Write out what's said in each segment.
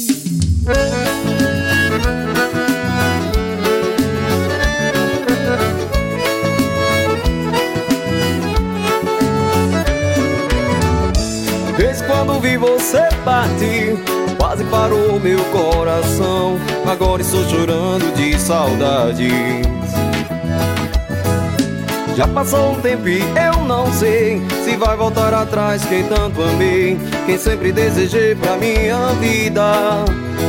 Desde quando vi você partir, quase parou meu coração. Agora estou chorando de saudades. Já passou um tempo e eu não sei se vai voltar atrás quem tanto amei, quem sempre desejei pra minha vida.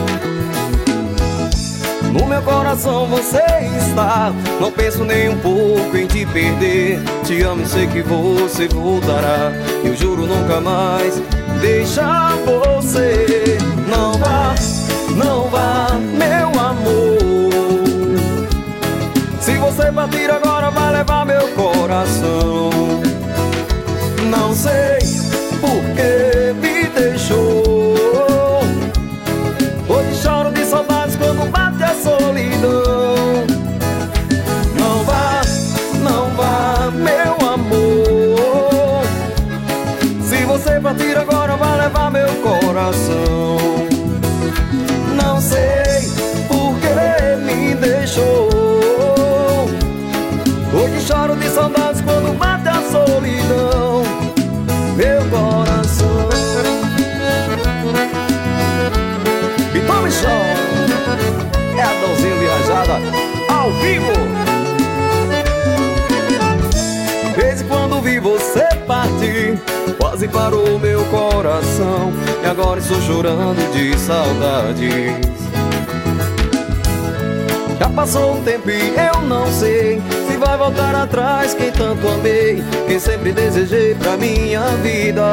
No meu coração você está, não penso nem um pouco em te perder. Te amo e sei que você voltará, eu juro nunca mais deixar você. Não vá, não vá, meu amor. Se você partir agora vai levar meu coração. Não sei por que me deixou. Hoje choro de saudades quando bate a solidão. Não vá, não vá, meu amor. Se você partir agora vai levar meu coração. Não sei por que me deixou. Hoje choro de saudades quando bate a solidão. Meu coração. E tome som. É a Dãozinho Viajada ao vivo. Desde quando vi você partir, quase parou meu coração. E agora estou chorando de saudades. Já passou um tempo e eu não sei se vai voltar atrás quem tanto amei, quem sempre desejei pra minha vida.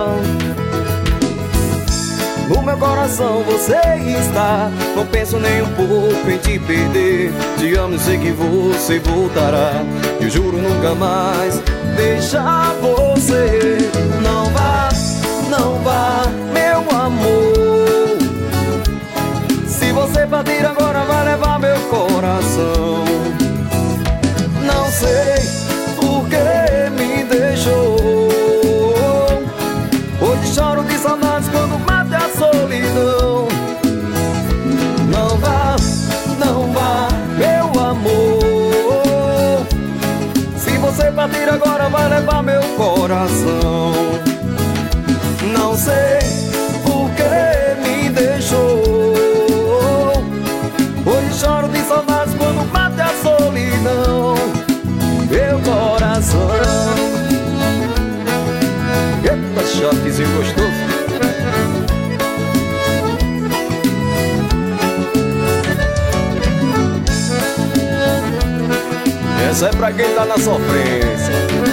No meu coração você está, não penso nem um pouco em te perder. Te amo e sei que você voltará, eu juro nunca mais deixar você. Não vá, não vá, meu amor. Se você partir agora vai levar meu coração. Não sei por que me deixou. Hoje choro de saudades quando bate a solidão. Não vá, não vá, meu amor. Se você partir agora vai levar meu coração. Não sei por que me deixou. Hoje choro de saudades quando bate a solidão. Meu coração. Eita, choquezinho gostoso. Essa é pra quem tá na sofrência.